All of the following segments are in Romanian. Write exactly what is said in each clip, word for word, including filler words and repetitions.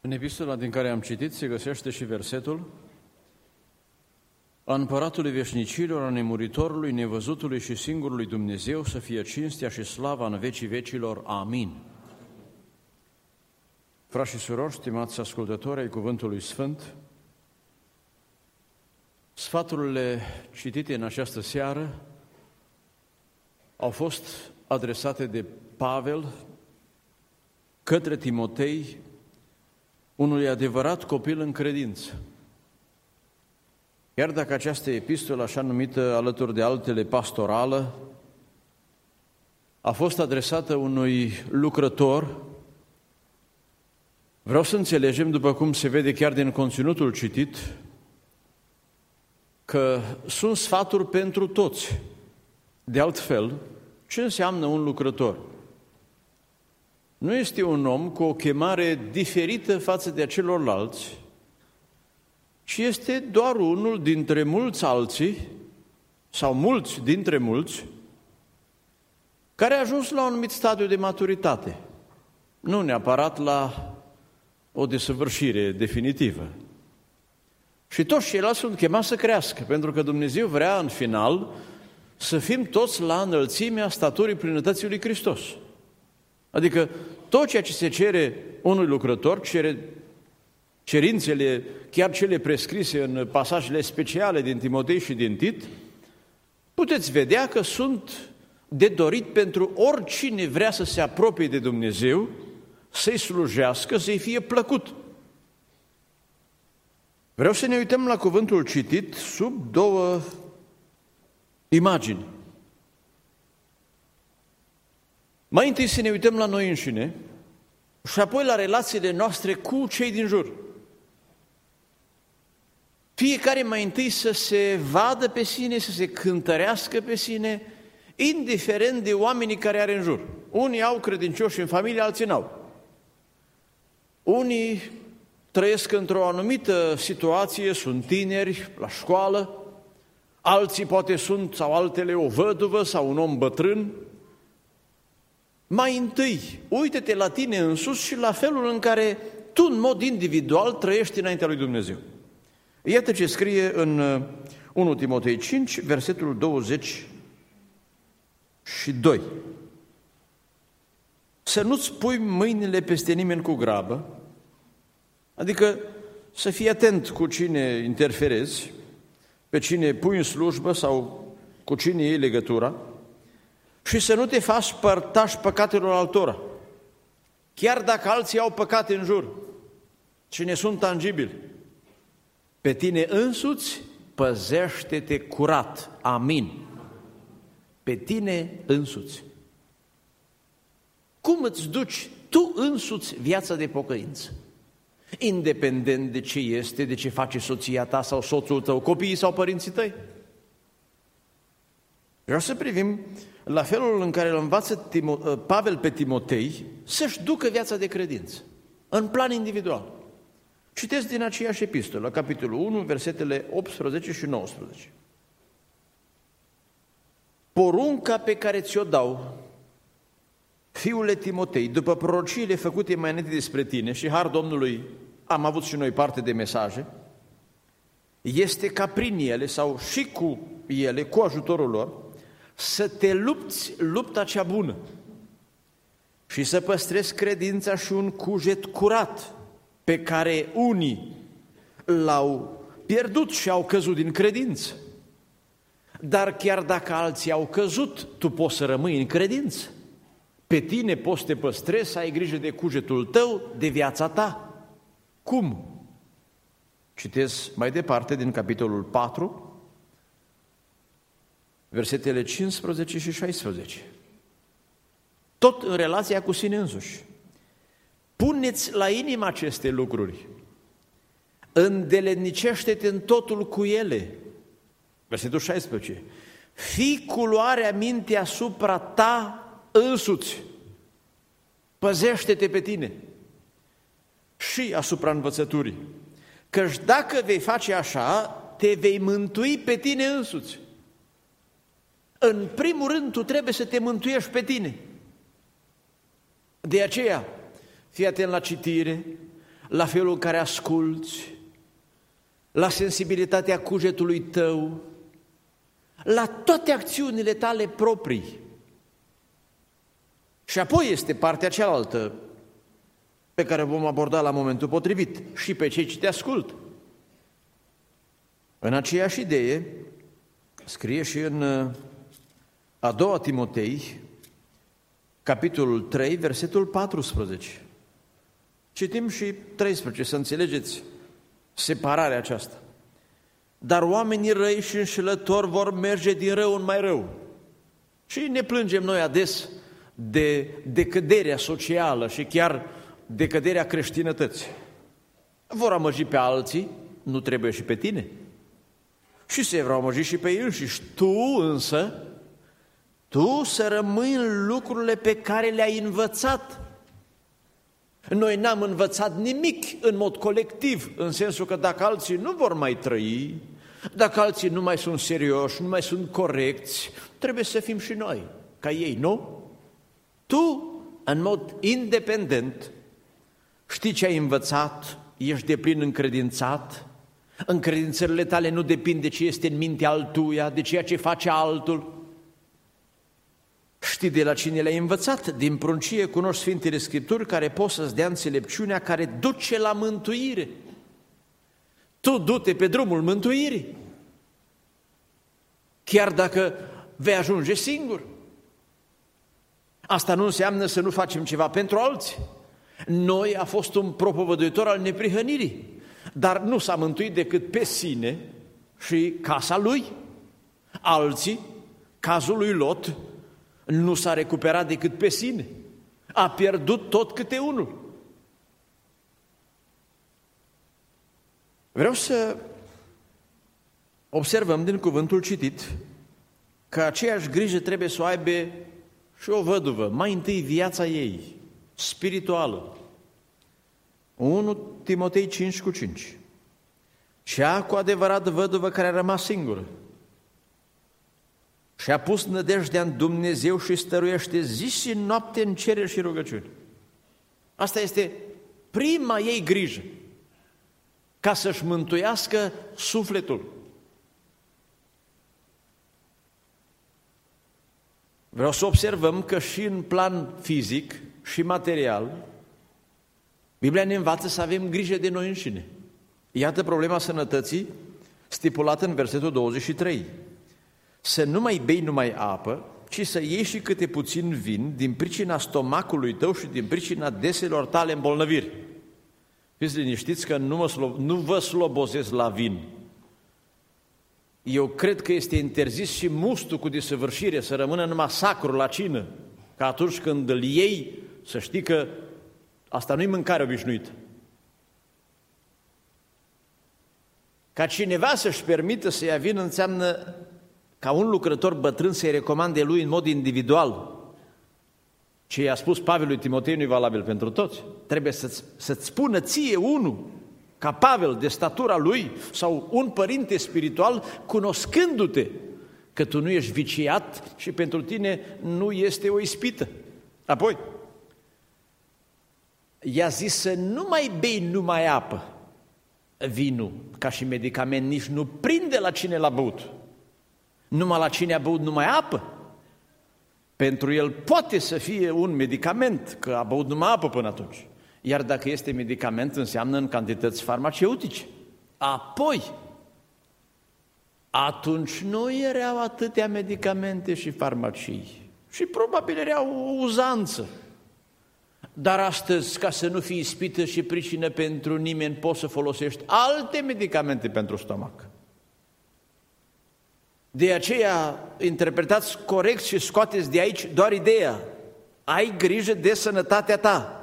În epistola din care am citit se găsește și versetul: a Împăratului veșnicilor, a nemuritorului, nevăzutului și singurului Dumnezeu să fie cinstea și slava în vecii vecilor. Amin. Frați și surori, stimați ascultători ai Cuvântului Sfânt, sfaturile citite în această seară au fost adresate de Pavel către Timotei, unui adevărat copil în credință. Chiar dacă această epistolă, așa numită alături de altele pastorală, a fost adresată unui lucrător, vreau să înțelegem, după cum se vede chiar din conținutul citit, că sunt sfaturi pentru toți. De altfel, ce înseamnă un lucrător? Nu este un om cu o chemare diferită față de celorlalți, ci este doar unul dintre mulți alții, sau mulți dintre mulți, care a ajuns la un anumit stadiu de maturitate, nu neapărat la o desăvârșire definitivă. Și toți ceilalți sunt chemați să crească, pentru că Dumnezeu vrea în final să fim toți la înălțimea staturii plinătății lui Hristos. Adică tot ceea ce se cere unui lucrător, cere cerințele, chiar cele prescrise în pasajele speciale din Timotei și din Tit, puteți vedea că sunt de dorit pentru oricine vrea să se apropie de Dumnezeu, să-i slujească, să-i fie plăcut. Vreau să ne uităm la cuvântul citit sub două imagini. Mai întâi să ne uităm la noi înșine și apoi la relațiile noastre cu cei din jur. Fiecare mai întâi să se vadă pe sine, să se cântărească pe sine, indiferent de oamenii care are în jur. Unii au credincioși în familie, alții n-au. Unii trăiesc într-o anumită situație, sunt tineri, la școală, alții poate sunt, sau altele, o văduvă sau un om bătrân. Mai întâi, uită-te la tine însuși și la felul în care tu, în mod individual, trăiești înaintea lui Dumnezeu. Iată ce scrie în unu Timotei cinci, versetul douăzeci și doi. Să nu-ți pui mâinile peste nimeni cu grabă, adică să fii atent cu cine interferezi, pe cine pui în slujbă sau cu cine iei legătura, și să nu te faci părtaș păcatelor altora, chiar dacă alții au păcate în jur, cine sunt tangibili. Pe tine însuți păzește-te curat. Amin. Pe tine însuți. Cum îți duci tu însuți viața de pocăință? Independent de ce este, de ce face soția ta sau soțul tău, copiii sau părinții tăi. Vreau să privim la felul în care îl învață Timo- Pavel pe Timotei să-și ducă viața de credință, în plan individual. Citesc din aceeași epistolă, capitolul unu, versetele optsprezece și nouăsprezece. Porunca pe care ți-o dau, fiule Timotei, după prorociile făcute mai înainte despre tine, și har Domnului am avut și noi parte de mesaje, este ca prin ele sau și cu ele, cu ajutorul lor, să te lupți lupta cea bună și să păstrezi credința și un cuget curat, pe care unii l-au pierdut și au căzut din credință. Dar chiar dacă alții au căzut, tu poți să rămâi în credință. Pe tine poți să te păstrezi, să ai grijă de cugetul tău, de viața ta. Cum? Citez mai departe din capitolul patru, versetele cincisprezece și șaisprezece. Tot în relația cu sine însuși. Puneți la inimă aceste lucruri, îndeletnicește-te în totul cu ele. Versetul șaisprezece. Fii cu luarea minte asupra ta însuți, păzește-te pe tine și asupra învățăturii, căci dacă vei face așa, te vei mântui pe tine însuți. În primul rând, tu trebuie să te mântuiești pe tine. De aceea, fii atent la citire, la felul în care asculți, la sensibilitatea cugetului tău, la toate acțiunile tale proprii. Și apoi este partea cealaltă pe care vom aborda la momentul potrivit, și pe cei ce te ascult. În aceeași idee, scrie și în a doua Timotei, capitolul trei, versetul paisprezece. Citim și treisprezece, să înțelegeți separarea aceasta. Dar oamenii răi și înșelători vor merge din rău în mai rău. Și ne plângem noi ades de decăderea socială și chiar decăderea creștinătății. Vor amăgi pe alții, nu trebuie și pe tine. Și se vor amăgi și pe ei înșiși. Tu însă, tu să rămâi în lucrurile pe care le-ai învățat. Noi n-am învățat nimic în mod colectiv, în sensul că dacă alții nu vor mai trăi, dacă alții nu mai sunt serioși, nu mai sunt corecți, trebuie să fim și noi, ca ei, nu? Tu, în mod independent, știi ce ai învățat, ești deplin încredințat, încredințările tale nu depind de ce este în mintea altuia, de ceea ce face altul. Știi de la cine le-ai învățat, din pruncie cunoști Sfintele Scripturi care pot să-ți dea înțelepciunea care duce la mântuire. Tu du-te pe drumul mântuirii, chiar dacă vei ajunge singur. Asta nu înseamnă să nu facem ceva pentru alții. Noi a fost un propovăduitor al neprihănirii, dar nu s-a mântuit decât pe sine și casa lui. Alții, cazul lui Lot, nu s-a recuperat decât pe sine. A pierdut tot câte unul. Vreau să observăm din cuvântul citit că aceeași grijă trebuie să o aibă și o văduvă. Mai întâi viața ei, spirituală. unu Timotei cinci cu cinci. Cea cu adevărat văduvă care a rămas singură și a pus nădejdea în Dumnezeu și stăruiește zi și noapte în cereri și rugăciuni. Asta este prima ei grijă, ca să-și mântuiască sufletul. Vreau să observăm că și în plan fizic și material, Biblia ne învață să avem grijă de noi înșine. Iată problema sănătății stipulată în versetul douăzeci și trei. Să nu mai bei numai apă, ci să iei și câte puțin vin din pricina stomacului tău și din pricina deselor tale îmbolnăviri. Fiți liniștiți că nu, mă slo- nu vă slobozesc la vin. Eu cred că este interzis și mustul cu desăvârșire să rămână numai sacru la cină, că atunci când îl iei, să știi că asta nu-i mâncare obișnuită. Ca cineva să-și permită să ia vin înseamnă ca un lucrător bătrân să-i recomande lui în mod individual. Ce i-a spus Pavel lui Timotei nu e valabil pentru toți. Trebuie să-ți, să-ți spună ție unul, ca Pavel, de statura lui, sau un părinte spiritual, cunoscându-te că tu nu ești viciat și pentru tine nu este o ispită. Apoi, i-a zis să nu mai bei numai apă. Vinul, ca și medicament, nici nu prinde la cine l-a băut. Numai la cine a băut numai apă. Pentru el poate să fie un medicament, că a băut numai apă până atunci. Iar dacă este medicament, înseamnă în cantități farmaceutice. Apoi, atunci nu erau atâtea medicamente și farmacii. Și probabil era o uzanță. Dar astăzi, ca să nu fii ispită și pricină pentru nimeni, poți să folosești alte medicamente pentru stomac. De aceea, interpretați corect și scoateți de aici doar ideea. Ai grijă de sănătatea ta.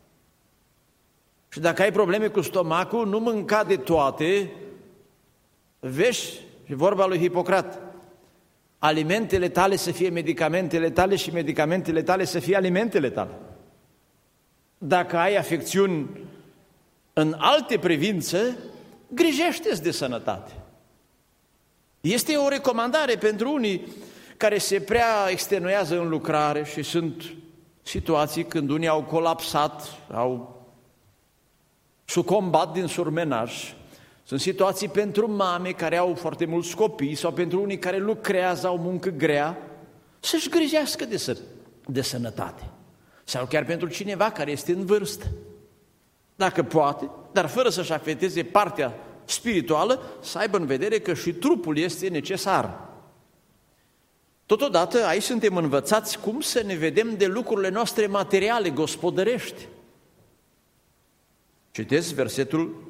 Și dacă ai probleme cu stomacul, nu mânca de toate. Vezi, și vorba lui Hipocrat, alimentele tale să fie medicamentele tale și medicamentele tale să fie alimentele tale. Dacă ai afecțiuni în alte privințe, grijește-ți de sănătate. Este o recomandare pentru unii care se prea extenuează în lucrare și sunt situații când unii au colapsat, au să combat din surmenaj. Sunt situații pentru mame care au foarte mulți copii sau pentru unii care lucrează, au muncă grea, să-și grijească de, să, de sănătate. Sau chiar pentru cineva care este în vârstă. Dacă poate, dar fără să-și afecteze partea spirituală, să aibă în vedere că și trupul este necesar. Totodată, aici suntem învățați cum să ne vedem de lucrurile noastre materiale, gospodărești. Citesc versetul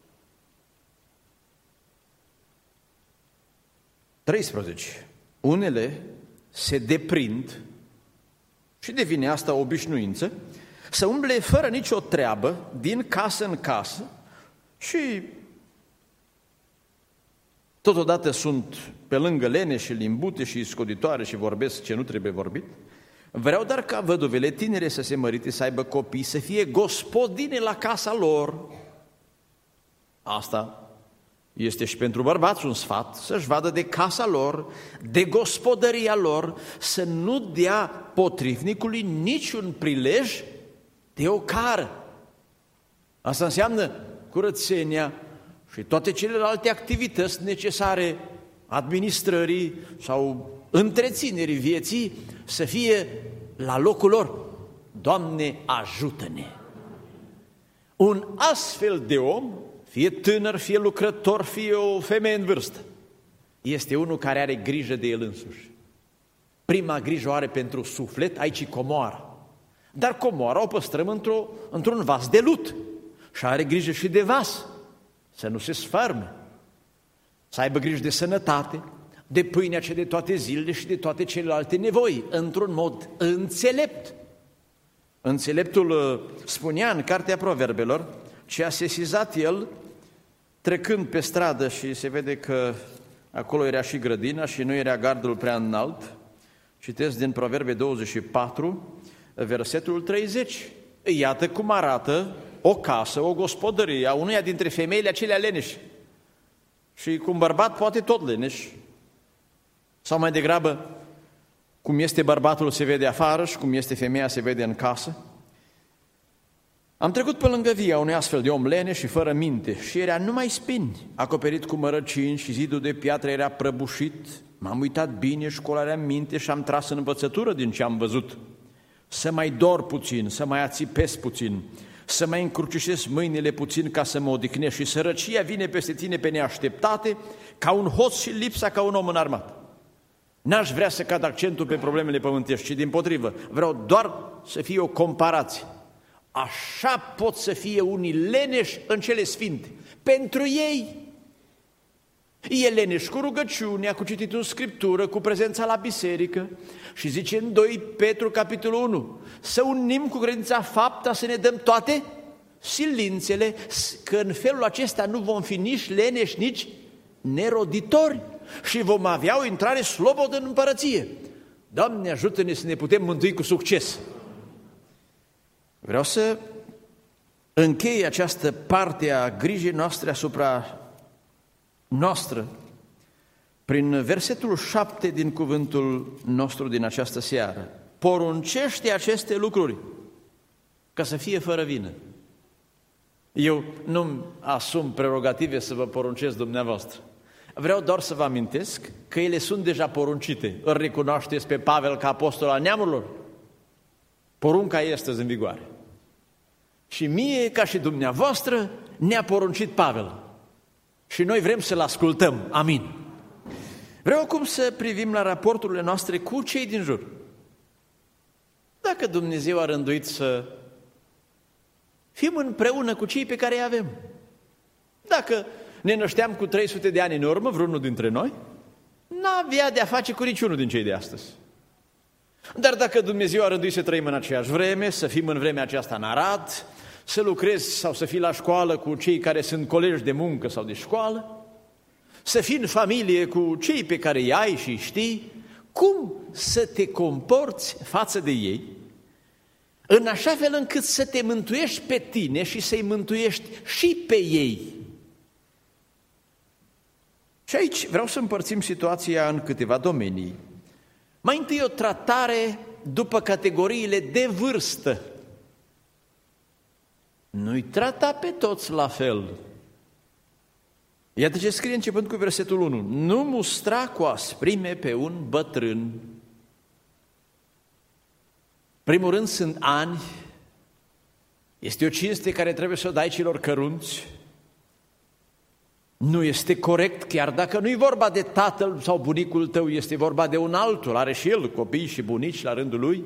treisprezece. Unele se deprind și devine asta o obișnuință, să umble fără nicio treabă, din casă în casă și totodată sunt pe lângă leneșe, limbute și scoditoare și vorbesc ce nu trebuie vorbit. Vreau dar ca văduvele tinere să se mărite, să aibă copii, să fie gospodine la casa lor. Asta este și pentru bărbați un sfat, să-și vadă de casa lor, de gospodăria lor, să nu dea potrivnicului niciun prilej de ocară. Asta înseamnă curățenia și toate celelalte activități necesare administrării sau întreținerii vieții să fie la locul lor. Doamne, ajută-ne! Un astfel de om, fie tânăr, fie lucrător, fie o femeie în vârstă, este unul care are grijă de el însuși. Prima grijă o are pentru suflet, aici comoara. Dar comoara o păstrăm într-o, într-un vas de lut și are grijă și de vas, să nu se sfărme, să aibă grijă de sănătate, de pâinea ce de toate zilele și de toate celelalte nevoi, într-un mod înțelept. Înțeleptul spunea în Cartea Proverbelor ce a sesizat el trecând pe stradă și se vede că acolo era și grădina și nu era gardul prea înalt. Citesc din Proverbe douăzeci și patru, versetul treizeci. Iată cum arată o casă, o gospodărie a unuia dintre femeile acelea leneși. Și cu un bărbat poate tot leneș. Sau mai degrabă, cum este bărbatul se vede afară și cum este femeia se vede în casă. Am trecut pe lângă via unui astfel de om leneș și fără minte și era numai spini, acoperit cu mărăcini și zidul de piatră era prăbușit. M-am uitat bine și colarea minte și am tras în învățătură din ce am văzut. Să mai dor puțin, să mai ațipesc puțin, să mai încrucișez mâinile puțin ca să mă odihnești și sărăcia vine peste tine pe neașteptate ca un hoț și lipsa ca un om înarmat. N-aș vrea să cad accentul pe problemele pământești, ci dimpotrivă, vreau doar să fie o comparație. Așa pot să fie unii leneși în cele sfinte. Pentru ei e leneș cu rugăciunea, cu cititul Scriptură, cu prezența la biserică. Și zice în doi Petru, capitolul unu, să unim cu credința fapta, să ne dăm toate silințele, că în felul acesta nu vom fi nici leneși, nici neroditori și vom avea o intrare slobodă în împărăție. Doamne, ajută-ne să ne putem mântui cu succes. Vreau să închei această parte a grijii noastre asupra noastră prin versetul șapte din cuvântul nostru din această seară. Poruncește aceste lucruri ca să fie fără vină. Eu nu-mi asum prerogative să vă poruncesc dumneavoastră. Vreau doar să vă amintesc că ele sunt deja poruncite. Îl recunoașteți pe Pavel ca apostol al neamurilor? Porunca este în vigoare. Și mie, ca și dumneavoastră, ne-a poruncit Pavel. Și noi vrem să-l ascultăm. Amin. Vreau acum să privim la raporturile noastre cu cei din jur. Dacă Dumnezeu a rânduit să fim împreună cu cei pe care îi avem. Dacă ne nășteam cu trei sute de ani în urmă, vreunul dintre noi, n-avea de-a face cu niciunul din cei de astăzi. Dar dacă Dumnezeu a rânduit să trăim în aceeași vreme, să fim în vremea aceasta în Arad, să lucrezi sau să fii la școală cu cei care sunt colegi de muncă sau de școală, să fii în familie cu cei pe care îi ai și îi știi, cum să te comporți față de ei, în așa fel încât să te mântuiești pe tine și să-i mântuiești și pe ei. Și aici vreau să împărțim situația în câteva domenii. Mai întâi o tratare după categoriile de vârstă. nu-i trata pe toți la fel. Iată ce scrie începând cu versetul unu. Nu mustra cu asprime pe un bătrân. Primul rând sunt ani, este o cinste care trebuie să o dai celor cărunți. Nu este corect, chiar dacă nu e vorba de tatăl sau bunicul tău, este vorba de un altul, are și el copii și bunici la rândul lui.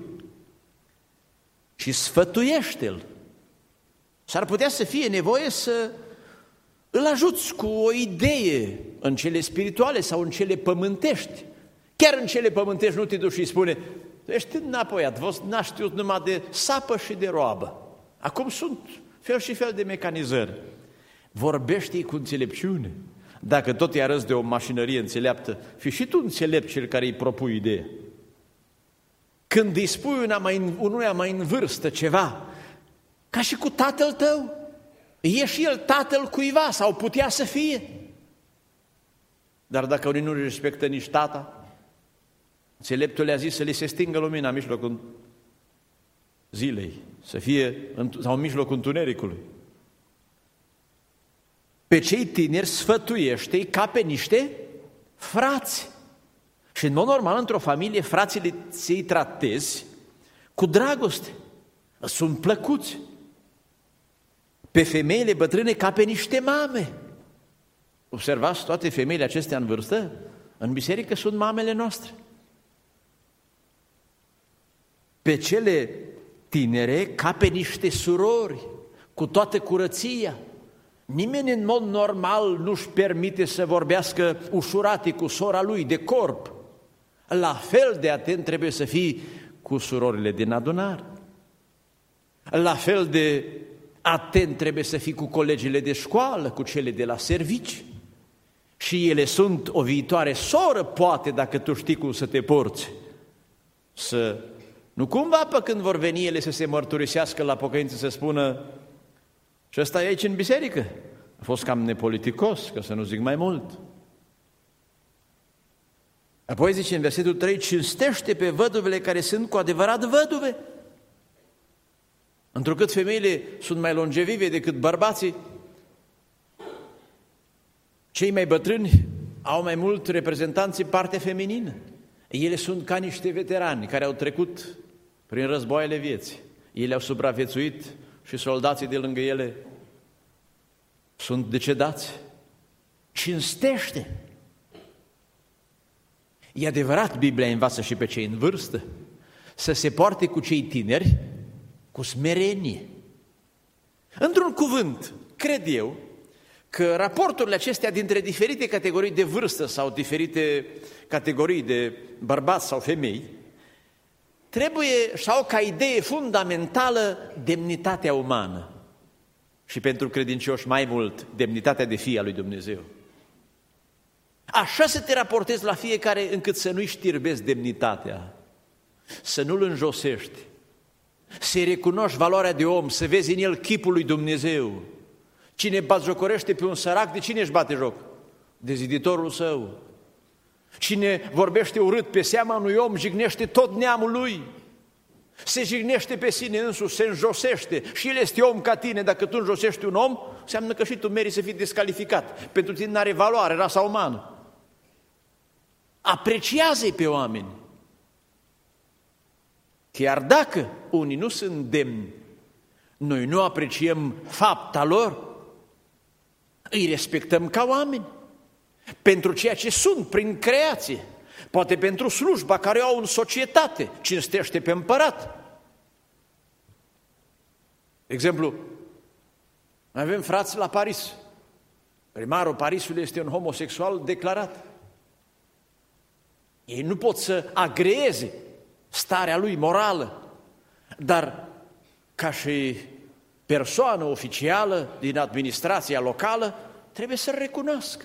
Și sfătuiește-l. S-ar putea să fie nevoie să îl ajuți cu o idee în cele spirituale sau în cele pământești. Chiar în cele pământești nu te duci și spune: ești înapoiat, vă n-a știut numai de sapă și de roabă. Acum sunt fel și fel de mecanizări. Vorbește-i cu înțelepciune. Dacă tot îi arăți de o mașinărie înțeleaptă, fii și tu înțelept cel care îi propui ideea. Când îi spui una mai, unuia mai în vârstă ceva, ca și cu tatăl tău, e și el tatăl cuiva sau putea să fie. Dar dacă unii nu respectă nici tata, înțeleptul le-a zis să li se stingă lumina în mijlocul zilei, să fie sau în mijlocul întunericului. Pe cei tineri sfătuiește-i ca pe niște frați. Și în mod normal, într-o familie, frații ți-i tratezi cu dragoste. Sunt plăcuți. Pe femeile bătrâne ca pe niște mame. Observați, toate femeile acestea în vârstă, în biserică sunt mamele noastre. Pe cele tinere ca pe niște surori, cu toată curăția. Nimeni în mod normal nu-și permite să vorbească ușurate cu sora lui de corp. La fel de atent trebuie să fii cu surorile din adunare. La fel de atent trebuie să fii cu colegile de școală, cu cele de la servici. Și ele sunt o viitoare soră, poate, dacă tu știi cum să te porți. Să nu cumva pe când vor veni ele să se mărturisească la pocăință, să spună: și ăsta e aici în biserică. A fost cam nepoliticos, ca să nu zic mai mult. Apoi zice în versetul trei: cinstește pe văduvele care sunt cu adevărat văduve. Întrucât femeile sunt mai longevive decât bărbații, cei mai bătrâni au mai mult reprezentanți în partea feminină. Ele sunt ca niște veterani care au trecut prin războaiele vieții. Ele au supraviețuit și soldații de lângă ele sunt decedați. Cinstește! E adevărat, Biblia învață și pe cei în vârstă să se poarte cu cei tineri cu smerenie. Într-un cuvânt, cred eu că raporturile acestea dintre diferite categorii de vârstă sau diferite categorii de bărbați sau femei trebuie și au ca idee fundamentală demnitatea umană și pentru credincioși mai mult demnitatea de fii al lui Dumnezeu. Așa să te raportezi la fiecare încât să nu-i știrbezi demnitatea, să nu-l înjosești, să-i recunoști valoarea de om, să vezi în el chipul lui Dumnezeu. Cine batjocorește pe un sărac, de cine își bate joc? De ziditorul său. Cine vorbește urât pe seama unui om, jignește tot neamul lui. Se jignește pe sine însuși, se înjosește și el este om ca tine. Dacă tu înjosești un om, înseamnă că și tu meriți să fii descalificat. Pentru tine n-are valoare rasa umană. Apreciază-i pe oameni. Chiar dacă unii nu sunt demni, noi nu apreciem fapta lor, îi respectăm ca oameni, pentru ceea ce sunt prin creație, poate pentru slujba care o au în societate, cinstește pe împărat. De exemplu, avem frați la Paris. Primarul Parisului este un homosexual declarat. Ei nu pot să agreeze starea lui morală, dar ca și persoană oficială din administrația locală trebuie să-l recunoască.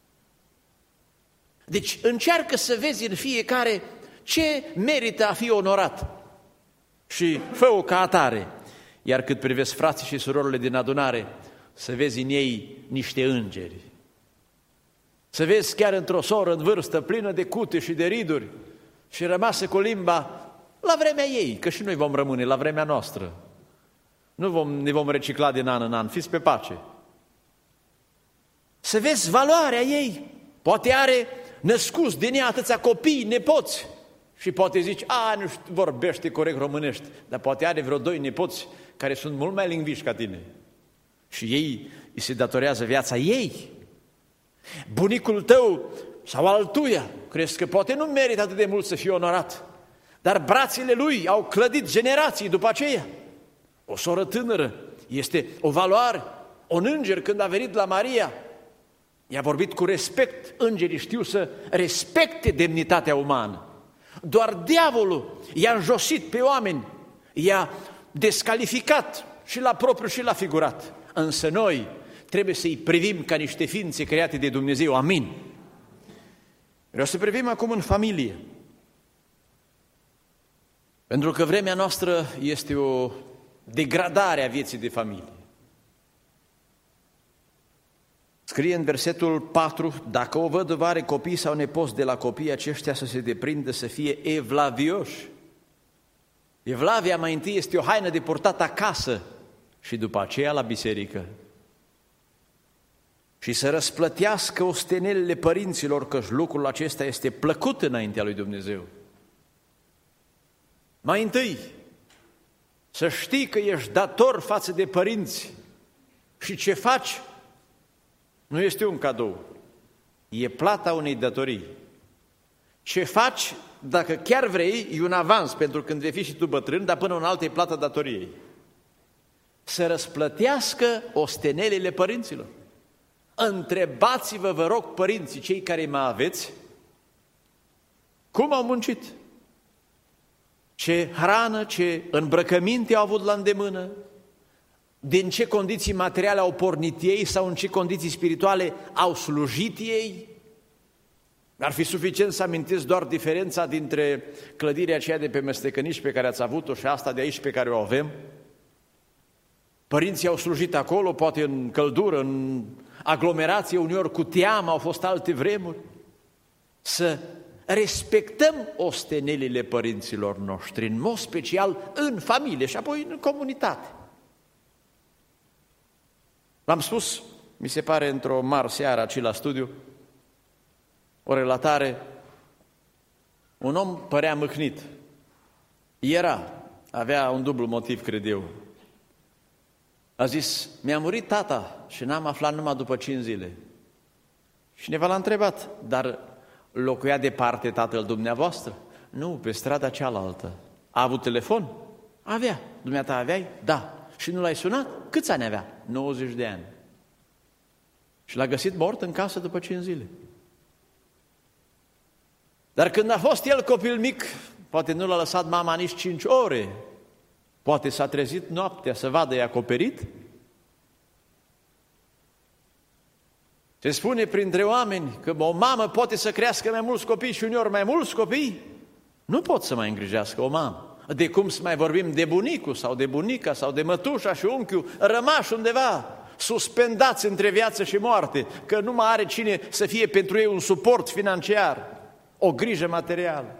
Deci încearcă să vezi în fiecare ce merită a fi onorat și fă-o ca atare. Iar cât privesc frații și surorile din adunare, să vezi în ei niște îngeri. Să vezi chiar într-o soră în vârstă plină de cute și de riduri și rămasă cu limba la vremea ei, că și noi vom rămâne la vremea noastră. Nu vom, ne vom recicla din an în an, fiți pe pace. Să vezi valoarea ei. Poate are născuți din ea atâția copii, nepoți. Și poate zici, a, nu știu, vorbește corect românești, dar poate are vreo doi nepoți care sunt mult mai lingviși ca tine. Și ei îi se datorează viața ei. Bunicul tău sau altuia, crezi că poate nu merită atât de mult să fie onorat, dar brațele lui au clădit generații după aceea. O soră tânără este o valoare. Un înger, când a venit la Maria, i-a vorbit cu respect. Îngerii știu să respecte demnitatea umană. Doar diavolul i-a înjosit pe oameni, i-a descalificat și la propriu și la figurat. Însă noi trebuie să-i privim ca niște ființe create de Dumnezeu. Amin. Vreau să privim acum în familie. Pentru că vremea noastră este o degradare a vieții de familie. Scrie în versetul patru, dacă o văduvă are copii sau nepoți de la copii aceștia să se deprindă să fie evlavioși. Evlavia mai întâi este o haină de purtat acasă și după aceea la biserică. Și să răsplătească ostenelile părinților, căci lucrul acesta este plăcut înaintea lui Dumnezeu. Mai întâi, să știi că ești dator față de părinți și ce faci nu este un cadou, e plata unei datorii. Ce faci, dacă chiar vrei, e un avans pentru când vei fi și tu bătrân, dar până în altă e plata datoriei. Să răsplătească ostenelile părinților. Întrebați-vă, vă rog, părinții, cei care mă aveți, cum au muncit, ce hrană, ce îmbrăcăminte au avut la îndemână, din ce condiții materiale au pornit ei sau în ce condiții spirituale au slujit ei. Ar fi suficient să amintiți doar diferența dintre clădirea aceea de pe Mestecăniș pe care ați avut-o și asta de aici pe care o avem. Părinții au slujit acolo, poate în căldură, în aglomerație, uneori cu teamă, au fost alte vremuri. Să respectăm ostenelile părinților noștri, în mod special în familie și apoi în comunitate. L-am spus, mi se pare, într-o mare seară aici la studiu, o relatare, un om părea mâhnit. Era, avea un dublu motiv, cred eu. A zis, mi-a murit tata și n-am aflat numai după cinci zile. Și cineva l-a întrebat, dar locuia departe tatăl dumneavoastră? Nu, pe strada cealaltă. A avut telefon? Avea. Dumneata aveai? Da. Și nu l-ai sunat? Câți ani avea? nouăzeci de ani. Și l-a găsit mort în casă după cinci zile. Dar când a fost el copil mic, poate nu l-a lăsat mama nici cinci ore, poate s-a trezit noaptea să vadă e acoperit. Se spune printre oameni că o mamă poate să crească mai mulți copii și uneori mai mulți copii. Nu pot să mai îngrijească o mamă. De cum să mai vorbim de bunicul sau de bunica sau de mătușa și unchiul rămași undeva, suspendați între viață și moarte, că nu mai are cine să fie pentru ei un suport financiar, o grijă materială.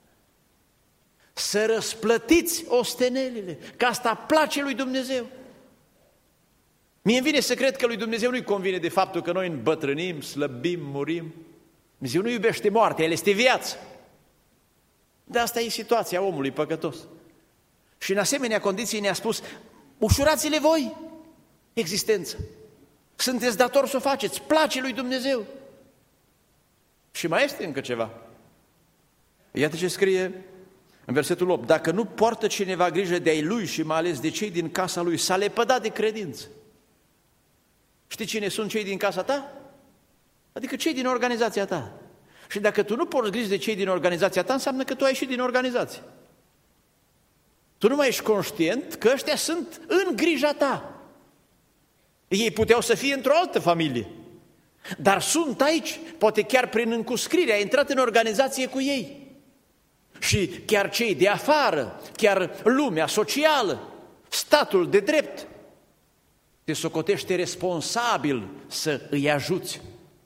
Să răsplătiți ostenelile, că asta place lui Dumnezeu. Mie îmi vine să cred că lui Dumnezeu nu-i convine de faptul că noi îmbătrânim, slăbim, murim. Dumnezeu nu iubește moartea, El este viață. De asta e situația omului păcătos. Și în asemenea condiții ne-a spus, ușurați-le voi existența. Sunteți datori să o faceți, place lui Dumnezeu. Și mai este încă ceva. Iată ce scrie în versetul opt. Dacă nu poartă cineva grijă de ai lui și mai ales de cei din casa lui, s-a lepădat de credință. Știi cine sunt cei din casa ta? Adică cei din organizația ta. Și dacă tu nu porți grijă de cei din organizația ta, înseamnă că tu ai ieșit din organizație. Tu nu mai ești conștient că ăștia sunt în grija ta. Ei puteau să fie într-o altă familie, dar sunt aici, poate chiar prin încuscriere, ai intrat în organizație cu ei. Și chiar cei de afară, chiar lumea socială, statul de drept, te socotește responsabil să îi ajuți.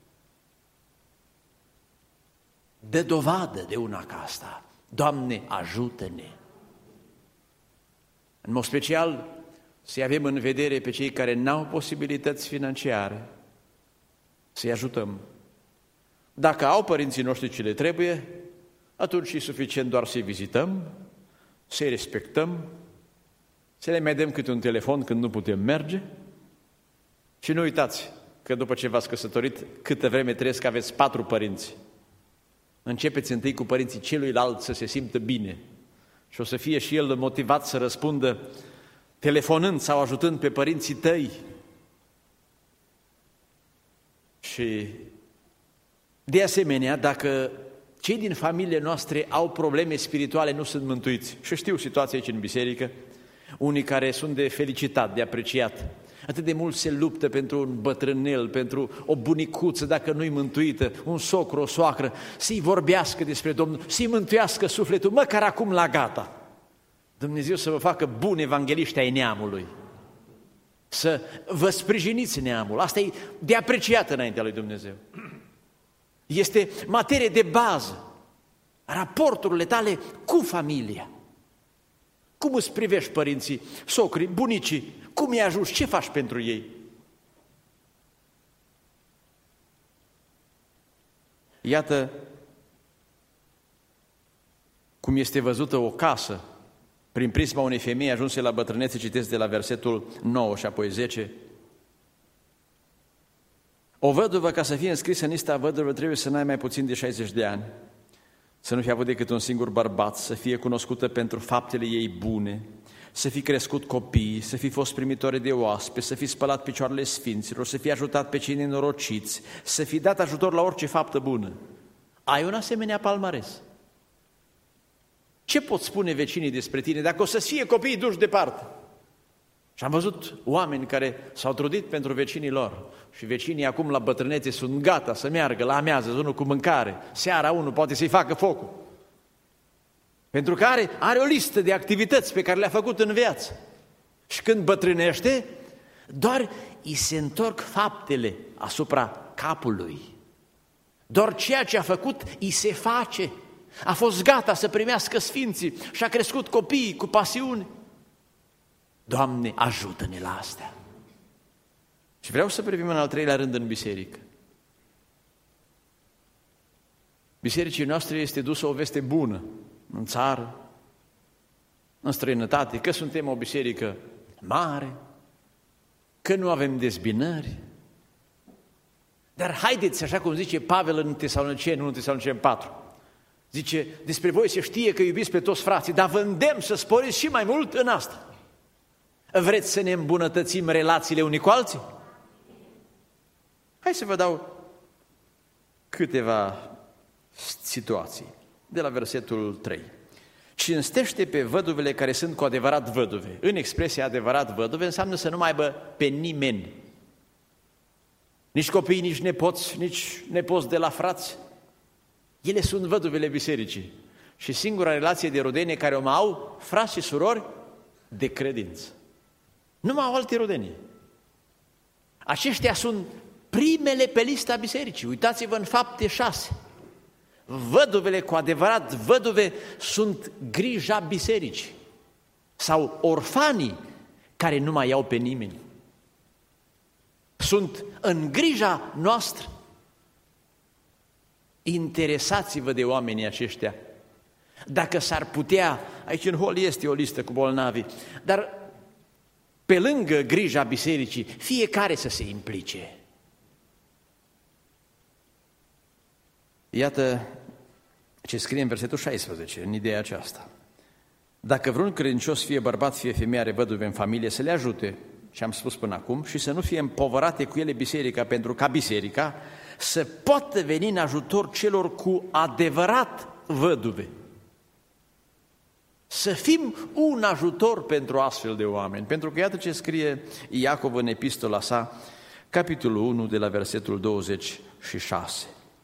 Dă dovadă de una ca asta. Doamne, ajută-ne! În mod special, să-i avem în vedere pe cei care n-au posibilități financiare, să-i ajutăm. Dacă au părinții noștri ce le trebuie, atunci e suficient doar să-i vizităm, să-i respectăm, să le mai dăm câte un telefon când nu putem merge. Și nu uitați că după ce v-ați căsătorit, câtă vreme trăiesc, aveți patru părinți. Începeți întâi cu părinții celuilalt să se simtă bine și o să fie și el motivat să răspundă telefonând sau ajutând pe părinții tăi. Și de asemenea, dacă cei din familiile noastre au probleme spirituale, nu sunt mântuiți, și știu situația aici în biserică, unii care sunt de felicitat, de apreciat, atât de mult se luptă pentru un bătrânel, pentru o bunicuță, dacă nu-i mântuită, un socru, o soacră, să-i vorbească despre Domnul, să-i mântuiască sufletul, măcar acum la gata. Dumnezeu să vă facă buni evangeliști ai neamului, să vă sprijiniți neamul. Asta e de apreciat înaintea lui Dumnezeu. Este materie de bază, raporturile tale cu familia. Cum îți privești părinții, socrii, bunicii? Cum i-ai ajuns? Ce faci pentru ei? Iată cum este văzută o casă prin prisma unei femei ajunse la bătrânețe, citesc de la versetul nouă și apoi zece. O văduvă, ca să fie înscrisă în lista văduvelor, trebuie să n-ai mai puțin de șaizeci de ani, să nu fie avut decât un singur bărbat, să fie cunoscută pentru faptele ei bune, să fi crescut copii, să fi fost primitore de oaspe, să fi spălat picioarele sfinților, să fi ajutat pe cei nenorociți, să fi dat ajutor la orice faptă bună. Ai un asemenea palmares. Ce pot spune vecinii despre tine dacă o să fie copiii duși departe? Și am văzut oameni care s-au trudit pentru vecinii lor și vecinii acum la bătrânețe sunt gata să meargă la amiază, unul cu mâncare, seara unul poate să-i facă focul. Pentru că are, are o listă de activități pe care le-a făcut în viață. Și când bătrânește, doar îi se întorc faptele asupra capului. Doar ceea ce a făcut îi se face. A fost gata să primească sfinții și a crescut copiii cu pasiune. Doamne, ajută-ne la astea! Și vreau să privim în al treilea rând în biserică. Bisericii noastre este dusă o veste bună în țară, în străinătate, că suntem o biserică mare, că nu avem dezbinări. Dar haideți, așa cum zice Pavel în Tesaloniceni, în Tesaloniceni patru, zice, despre voi se știe că iubiți pe toți frații, dar vă îndemn să sporiți și mai mult în asta. Vreți să ne îmbunătățim relațiile unii cu alții? Hai să vă dau câteva situații. De la versetul trei. Cinstește pe văduvele care sunt cu adevărat văduve. În expresia adevărat văduve înseamnă să nu mai aibă pe nimeni. Nici copii, nici nepoți, nici nepoți de la frați. Ele sunt văduvele bisericii. Și singura relație de rudenie care o mai au, frați și surori, de credință. Nu mai au alte rudenie. Aceștia sunt primele pe lista bisericii. Uitați-vă în Fapte șase. Văduvele cu adevărat văduve sunt grija bisericii. Sau orfanii care nu mai iau pe nimeni. Sunt în grija noastră. Interesați-vă de oamenii aceștia. Dacă s-ar putea, aici în hol este o listă cu bolnavi, dar pe lângă grija bisericii, fiecare să se implice. Iată ce scrie în versetul șaisprezece, în ideea aceasta. Dacă vreun credincios, fie bărbat, fie femeie, are văduve în familie, să le ajute, ce am spus până acum, și să nu fie împovărate cu ele biserica, pentru ca biserica să poată veni în ajutor celor cu adevărat văduve. Să fim un ajutor pentru astfel de oameni, pentru că iată ce scrie Iacov în epistola sa, capitolul unu, de la versetul douăzeci și șase.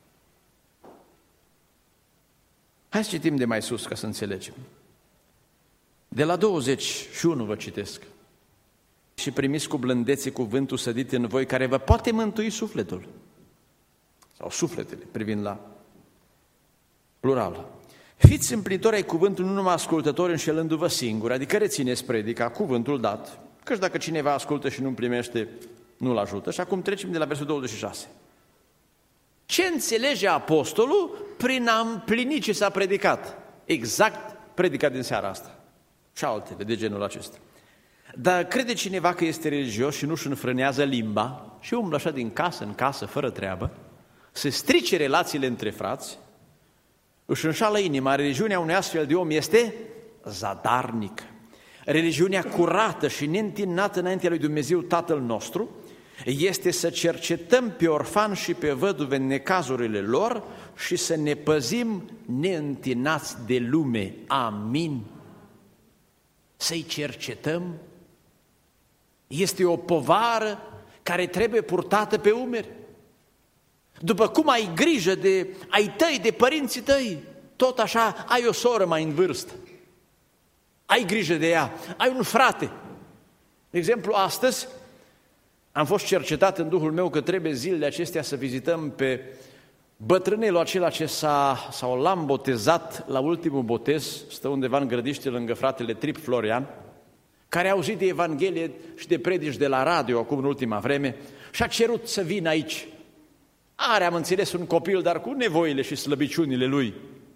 Hai să citim de mai sus ca să înțelegem. De la douăzeci și unu vă citesc. Și primiți cu blândețe cuvântul sădit în voi, care vă poate mântui sufletul. Sau sufletele, privind la plural. Fiți împlinitori ai cuvântului, nu numai ascultători înșelându-vă singuri, adică rețineți predica, cuvântul dat, Căci dacă cineva ascultă și nu primește, nu-l ajută. Și acum trecem de la versetul douăzeci și șase. Ce înțelege apostolul prin a împlini ce s-a predicat? Exact predicat din seara asta. Și altele de genul acesta. Dar crede cineva că este religios și nu-și înfrânează limba și umblă așa din casă în casă, fără treabă, se strice relațiile între frați, își înșală inima. Religiunea unui astfel de om este zadarnică. Religiunea curată și neîntinată înaintea lui Dumnezeu Tatăl nostru este să cercetăm pe orfani și pe văduve în necazurile lor și să ne păzim neîntinați de lume. Amin. Să-i cercetăm este o povară care trebuie purtată pe umeri. După cum ai grijă de ai tăi, de părinții tăi, tot așa ai o soră mai în vârstă. Ai grijă de ea, ai un frate. De exemplu, astăzi am fost cercetat în Duhul meu că trebuie zilele acestea să vizităm pe bătrânelul acela ce s-a, sau l-am botezat la ultimul botez, stă undeva în Grădiște lângă fratele Trip Florian, care a auzit de Evanghelie și de predici de la radio acum în ultima vreme și a cerut să vină aici. Are, am înțeles, un copil, dar cu nevoile și slăbiciunile lui.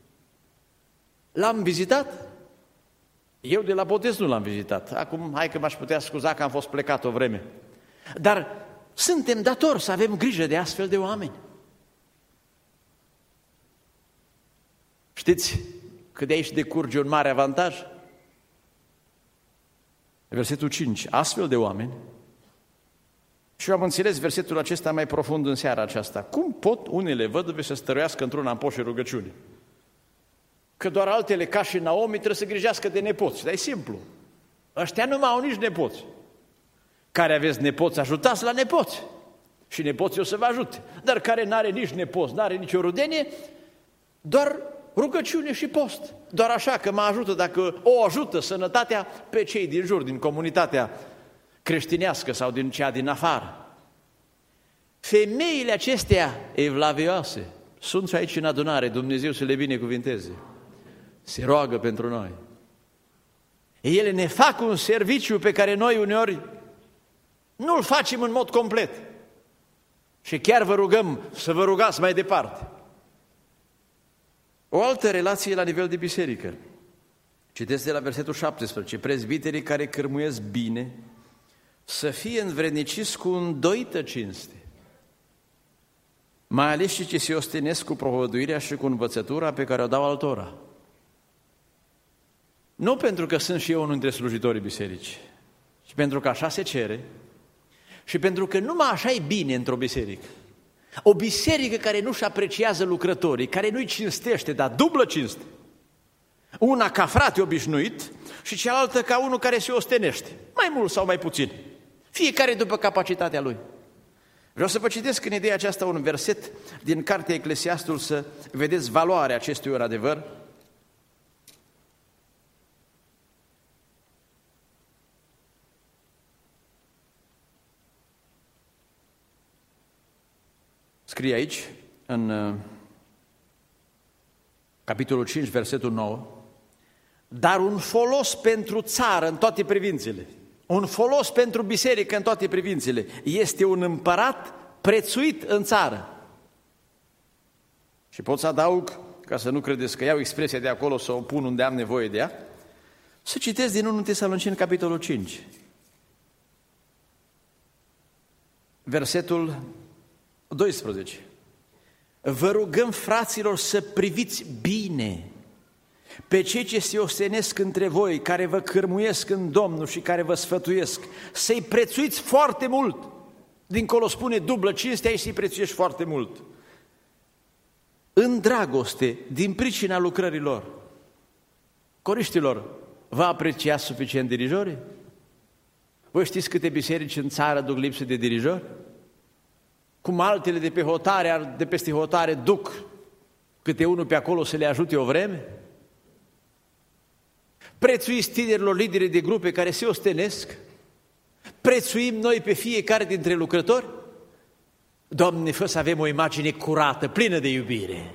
L-am vizitat. Eu de la botez nu l-am vizitat. Acum, hai că m-aș putea scuza că am fost plecat o vreme. Dar suntem datori să avem grijă de astfel de oameni. Știți că de aici decurge un mare avantaj? Versetul cinci. Astfel de oameni, și eu am înțeles versetul acesta mai profund în seara aceasta, cum pot unele văduve să stăruiască într-un ampoș și rugăciune? Că doar altele, ca și Naomi, trebuie să grijească de nepoți. Dar e simplu. Ăștia nu mai au nici nepoți. Care aveți nepoți, ajutați la nepoți. Și nepoții o să vă ajute. Dar care n-are nici nepoți, n-are nicio rudenie, doar rugăciune și post. Doar așa că mă ajută, dacă o ajută sănătatea pe cei din jur, din comunitatea creștinească sau din cea din afară. Femeile acestea evlavioase sunt aici în adunare, Dumnezeu să le binecuvinteze. Se roagă pentru noi. Ele ne fac un serviciu pe care noi uneori nu-l facem în mod complet. Și chiar vă rugăm să vă rugați mai departe. O altă relație la nivel de biserică. Citesc de la versetul șaptesprezece. Prezbiterii care cârmuiesc bine să fie învredniciți cu îndoită cinste, mai ales și ce se ostenesc cu propovăduirea și cu învățătura pe care o dau altora. Nu pentru că sunt și eu unul dintre slujitorii bisericii, ci pentru că așa se cere și pentru că numai așa e bine într-o biserică. O biserică care nu-și apreciază lucrătorii, care nu-i cinstește, dar dublă cinste. Una ca frate obișnuit și cealaltă ca unul care se ostenește, mai mult sau mai puțin. Fiecare după capacitatea lui. Vreau să vă citesc în ideea aceasta un verset din cartea Eclesiastul să vedeți valoarea acestui un adevăr. Scrie aici, în uh, capitolul cinci, versetul nouă, dar un folos pentru țară în toate privințele, un folos pentru biserică în toate privințele, este un împărat prețuit în țară. Și pot să adaug, ca să nu credeți că iau expresia de acolo să o pun unde am nevoie de ea, să citesc din întâi Tesaloniceni, capitolul cinci, versetul doisprezece. Vă rugăm, fraților, să priviți bine pe cei ce se ostenesc între voi, care vă cârmuiesc în Domnul și care vă sfătuiesc, să-i prețuiți foarte mult. Dincolo spune dublă cinste, aici să-i prețuiești foarte mult. În dragoste, din pricina lucrărilor. Coriștilor, vă apreciați suficient dirijorii? Voi știți câte biserici în țară duc lipsă de dirijori? Cum altele de pe hotare, de peste hotare duc câte unul pe acolo să le ajute o vreme? Prețuiți tinerilor lideri de grupe care se ostenesc? Prețuim noi pe fiecare dintre lucrători? Doamne, fă să avem o imagine curată, plină de iubire.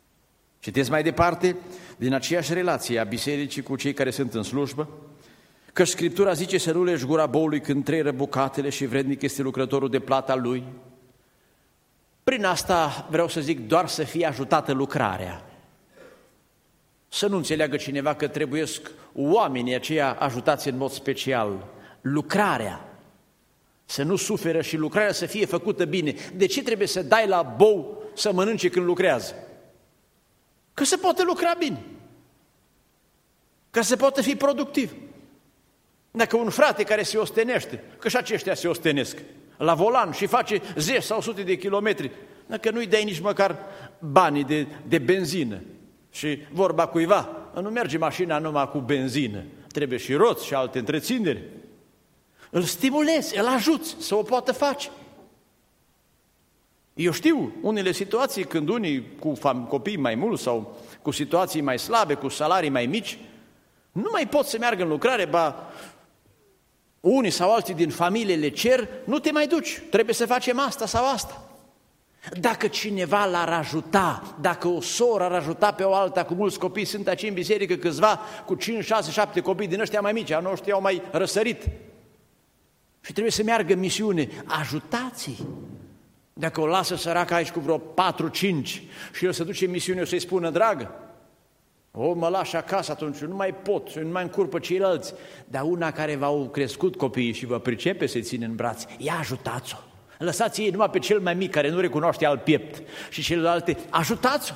Citeți mai departe din aceeași relație a bisericii cu cei care sunt în slujbă, Că Scriptura zice să nu legi gura boului când trăieră bucatele și vrednic este lucrătorul de plata lui. Prin asta vreau să zic doar să fie ajutată lucrarea. Să nu înțeleagă cineva că trebuiesc oamenii aceia ajutați în mod special. Lucrarea. Să nu suferă și lucrarea să fie făcută bine. De ce trebuie să dai la bou să mănânce când lucrează? Că se poate lucra bine. Ca să poată fi productiv. Dacă un frate care se ostenește, că și aceștia se ostenesc, la volan și face zeci sau sute de kilometri, dacă nu-i dai nici măcar banii de, de benzină și vorba cuiva, nu merge mașina numai cu benzină, trebuie și roți și alte întrețineri. Îl stimulezi, îl ajuți să o poată face. Eu știu unele situații când unii cu copii mai mulți sau cu situații mai slabe, cu salarii mai mici, nu mai pot să meargă în lucrare, ba unii sau alții din familie le cer, nu te mai duci, trebuie să facem asta sau asta. Dacă cineva l-ar ajuta, dacă o soră ar ajuta pe o alta cu mulți copii, sunt aici în biserică câțiva cu cinci, șase, șapte copii din ăștia mai mici, a noștri au mai răsărit. Și trebuie să meargă în misiune, ajutați-i. Dacă o lasă săracă aici cu vreo patru, cinci și el se duce în misiune, o să-i spună, dragă, o, mă lași acasă atunci, eu nu mai pot, eu nu mai încurc pe ceilalți. Dar una care v-au crescut copiii și vă pricepe să-i ține în brațe, ia ajutați-o. Lăsați ei numai pe cel mai mic care nu recunoaște alt piept și celelalte, ajutați-o.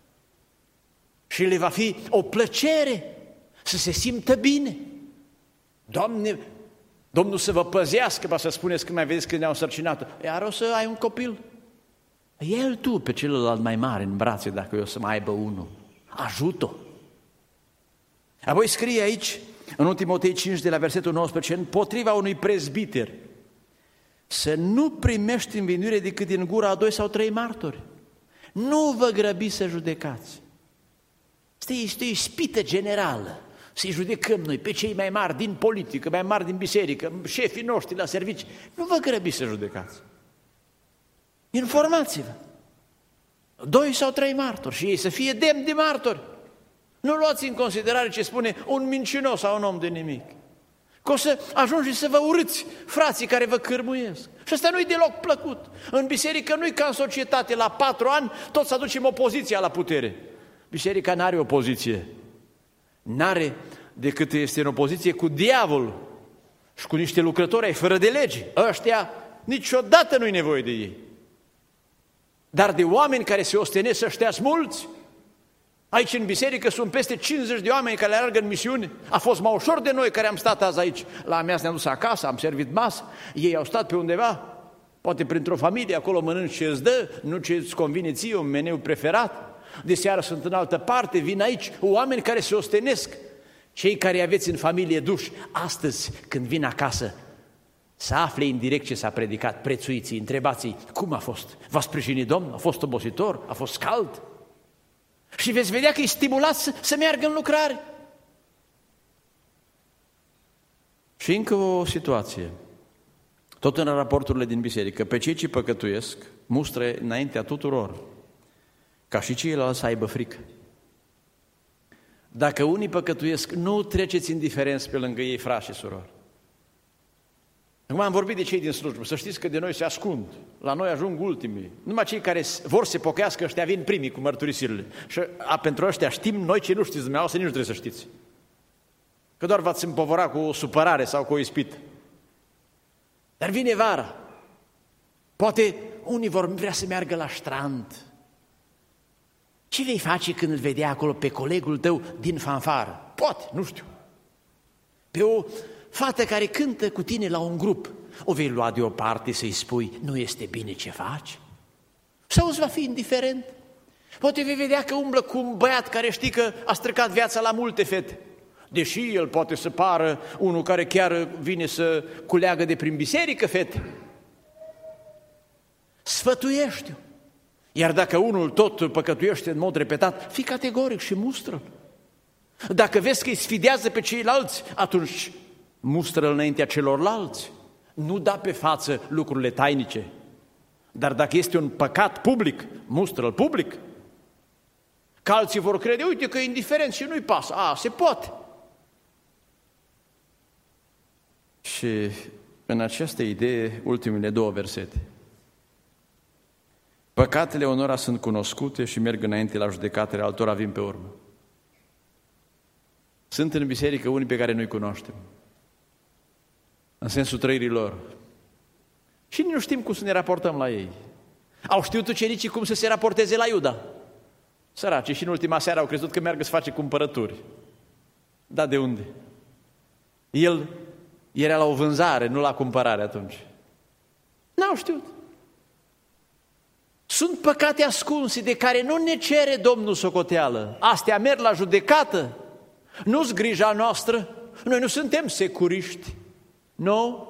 Și le va fi o plăcere să se simtă bine. Doamne, Domnul să vă păzească, va să spuneți când mai vedeți când ne-au însărcinat-o. Iar o să ai un copil. El tu pe celălalt mai mare în brațe, dacă eu să mai aibă unul. Ajută-o. Apoi scrie aici, în Timotei cinci, de la versetul nouăsprezece, împotriva unui prezbiter, să nu primești învinuire decât din gura a doi sau trei martori. Nu vă grăbiți să judecați. Este o ispită generală. Să-i judecăm noi pe cei mai mari din politică, mai mari din biserică, șefii noștri la servici. Nu vă grăbiți să judecați. Informați-vă. Doi sau trei martori și ei să fie demni de martori. Nu luați în considerare ce spune un mincinos sau un om de nimic. Că o să ajungi să vă urâți frații care vă cârmuiesc. Și asta nu-i deloc plăcut. În biserică nu-i ca în societate. La patru ani toți să aducem opoziția la putere. Biserica n-are opoziție. N-are decât este în opoziție cu diavolul și cu niște lucrători ai fără de lege. Ăștia niciodată nu-i nevoie de ei. Dar de oameni care se ostenesc, ăștia mulți. Aici în biserică sunt peste cincizeci de oameni care alergă în misiune. A fost mai ușor de noi care am stat azi aici. La amiază ne-am dus acasă, am servit masă. Ei au stat pe undeva, poate printr-o familie, acolo mănânci ce îți dă, nu ce îți convine ție, un meneu preferat. De seară sunt în altă parte, vin aici oameni care se ostenesc. Cei care aveți în familie duși, astăzi când vin acasă, să afle indirect ce s-a predicat, prețuiți-i, întrebați-i, cum a fost? V-a sprijinit Domnul? A fost obositor? A fost cald? Și veți vedea că îi stimulați să, să meargă în lucrare. Și încă o situație, tot în raporturile din biserică, pe cei ce păcătuiesc, mustră înaintea tuturor, ca și ceilalți să aibă frică. Dacă unii păcătuiesc, nu treceți indiferenți pe lângă ei, frați și surori. Acum am vorbit de cei din slujbă, să știți că de noi se ascund, la noi ajung ultimii. Numai cei care vor să se pocăiască, ăștia vin primii cu mărturisirile. Și a, pentru ăștia știm noi ce nu știți dumneavoastră, nici nu trebuie să știți. Că doar v-ați împovăra cu o supărare sau cu o ispită. Dar vine vara. Poate unii vor vrea să meargă la strand. Ce vei face când îl vedea acolo pe colegul tău din fanfară? Poate, nu știu. Pe o fată care cântă cu tine la un grup, o vei lua deoparte să-i spui, nu este bine ce faci? Sau îți va fi indiferent? Poate vei vedea că umblă cu un băiat care știi că a stricat viața la multe fete, deși el poate să pară unul care chiar vine să culeagă de prin biserică fete. Sfătuiește-o. Iar dacă unul tot păcătuiește în mod repetat, fii categoric și mustră-l. Dacă vezi că îi sfidează pe ceilalți, atunci mustră-l înaintea celorlalți. Nu da pe față lucrurile tainice. Dar dacă este un păcat public, mustră-l public. Că alții vor crede, uite că e indiferent și nu-i pasă. A, se poate. Și în această idee, ultimele două versete. Păcatele unora sunt cunoscute și merg înainte la judecatele altora, vin pe urmă. Sunt în biserică unii pe care nu-i cunoaștem, în sensul trăirii lor. Și nu știm cum să ne raportăm la ei. Au știut ucenicii cum să se raporteze la Iuda. Săracii și în ultima seară au crezut că meargă să face cumpărături. Dar de unde? El era la o vânzare, nu la cumpărare atunci. N-au știut. Sunt păcate ascunse de care nu ne cere Domnul socoteală. Astea merg la judecată. Nu-s grija noastră. Noi nu suntem securiști. Nu.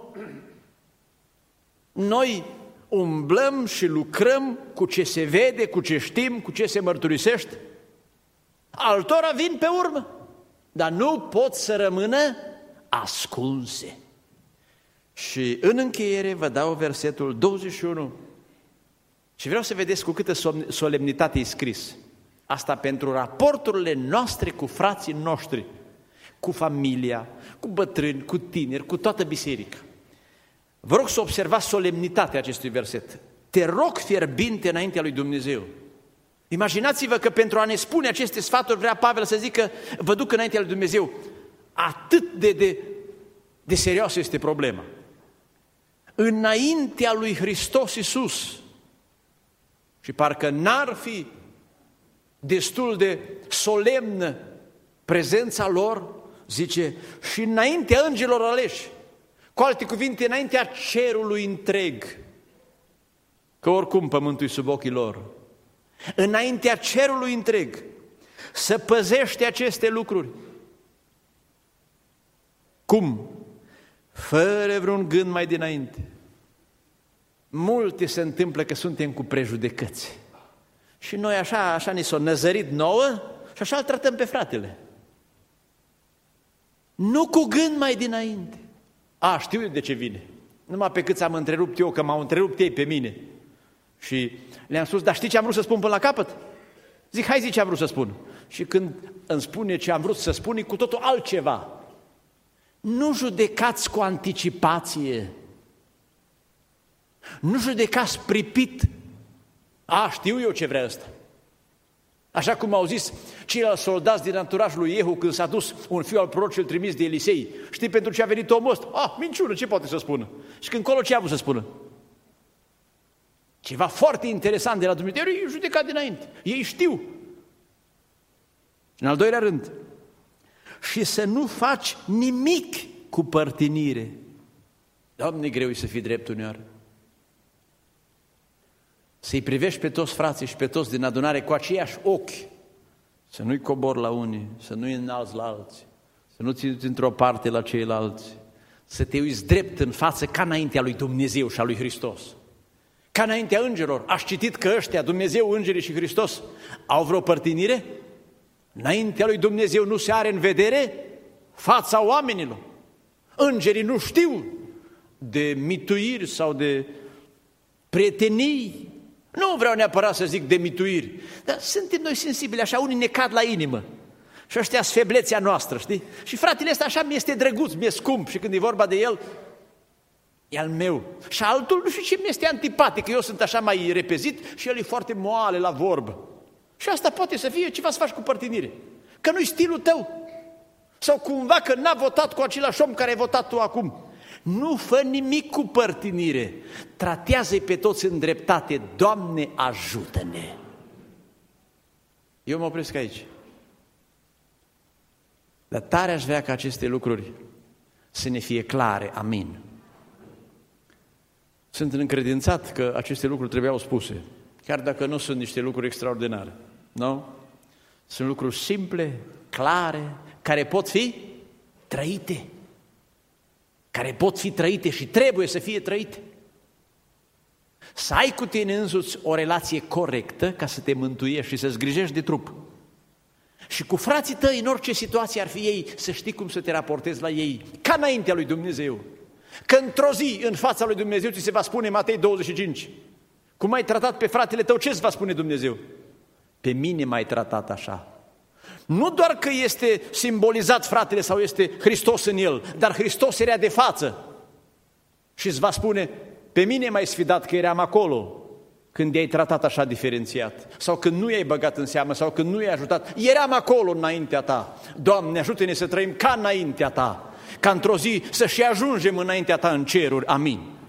Noi umblăm și lucrăm cu ce se vede, cu ce știm, cu ce se mărturisește. Altora vin pe urmă, dar nu pot să rămână ascunse. Și în încheiere vă dau versetul douăzeci și unu și vreau să vedeți cu câtă solemnitate e scris. Asta pentru raporturile noastre cu frații noștri, cu familia, cu bătrâni, cu tineri, cu toată biserica. Vă rog să observați solemnitatea acestui verset. Te rog fierbinte înaintea lui Dumnezeu. Imaginați-vă că pentru a ne spune aceste sfaturi vrea Pavel să zică, vă duc înaintea lui Dumnezeu. Atât de, de, de serioasă este problema. Înaintea lui Hristos Iisus. Și parcă n-ar fi destul de solemnă prezența lor, zice, și înaintea îngerilor aleși. Cu alte cuvinte, înaintea cerului întreg, că oricum pământul e sub ochii lor, înaintea cerului întreg, să păzește aceste lucruri. Cum? Fără vreun gând mai dinainte. Multe se întâmplă că suntem cu prejudecăți. Și noi așa, așa ni s-o năzărit nouă și așa îl tratăm pe fratele. Nu cu gând mai dinainte. A, știu de ce vine. Numai pe cât s-am întrerupt eu, că m-au întrerupt ei pe mine. Și le-am spus, dar știi ce am vrut să spun până la capăt? Zic, hai zi ce am vrut să spun. Și când îmi spune ce am vrut să spun, e cu totul altceva. Nu judecați cu anticipație. Nu judecați pripit. A, știu eu ce vrea ăsta. Așa cum au zis ceilalți soldați din anturajul lui Iehu când s-a dus un fiu al prorocului trimis de Elisei. Știi pentru ce a venit omul ăsta? Ah, minciună, ce poate să spună? Și când colo ce a vrut să spună? Ceva foarte interesant de la Dumnezeu, ei judecat dinainte. Ei știu. Și în al doilea rând, și să nu faci nimic cu părtinire. Doamne, greu e să fii drept uneori. Să-i privești pe toți frații și pe toți din adunare cu aceiași ochi, să nu-i cobor la unii, să nu-i înalți la alții, să nu ți într-o parte la ceilalți, să te uiți drept în față ca înaintea lui Dumnezeu și a lui Hristos. Ca înaintea îngerilor. Aș citit că ăștia, Dumnezeu, îngerii și Hristos, au vreo părtinire? Înaintea lui Dumnezeu nu se are în vedere fața oamenilor. Îngerii nu știu de mituiri sau de prietenii. Nu vreau neapărat să zic de mituiri, dar suntem noi sensibili, așa, unii ne cad la inimă. Și ăștia sunt feblețea noastră, știi? Și fratele ăsta așa mi-este drăguț, mi-e scump și când e vorba de el, e al meu. Și altul, nu știu ce, mi-este antipatic, eu sunt așa mai repezit și el e foarte moale la vorbă. Și asta poate să fie ceva să faci cu părtinire, că nu-i stilul tău. Sau cumva că n-a votat cu același om care ai votat tu acum. Nu fă nimic cu părtinire, tratează-i pe toți în dreptate. Doamne, ajută-ne! Eu mă opresc aici. Dar tare aș vrea ca aceste lucruri să ne fie clare. Amin. Sunt încredințat că aceste lucruri trebuiau spuse, chiar dacă nu sunt niște lucruri extraordinare. Nu? Sunt lucruri simple, clare, care pot fi trăite. Care pot fi trăite și trebuie să fie trăite. Să ai cu tine însuți o relație corectă ca să te mântuiești și să-ți grijești de trup. Și cu frații tăi, în orice situație ar fi ei, să știi cum să te raportezi la ei, ca înaintea lui Dumnezeu. Că într-o zi, în fața lui Dumnezeu, ți se va spune Matei douăzeci și cinci. Cum ai tratat pe fratele tău, ce îți va spune Dumnezeu? Pe mine m-ai tratat așa. Nu doar că este simbolizat fratele sau este Hristos în el, dar Hristos era de față. Și îți va spune, pe mine m-ai sfidat că eram acolo când i-ai tratat așa diferențiat, sau când nu i-ai băgat în seamă, sau când nu i-ai ajutat. Eram acolo înaintea ta. Doamne, ajută-ne să trăim ca înaintea ta, ca într-o zi să și ajungem înaintea ta în ceruri. Amin.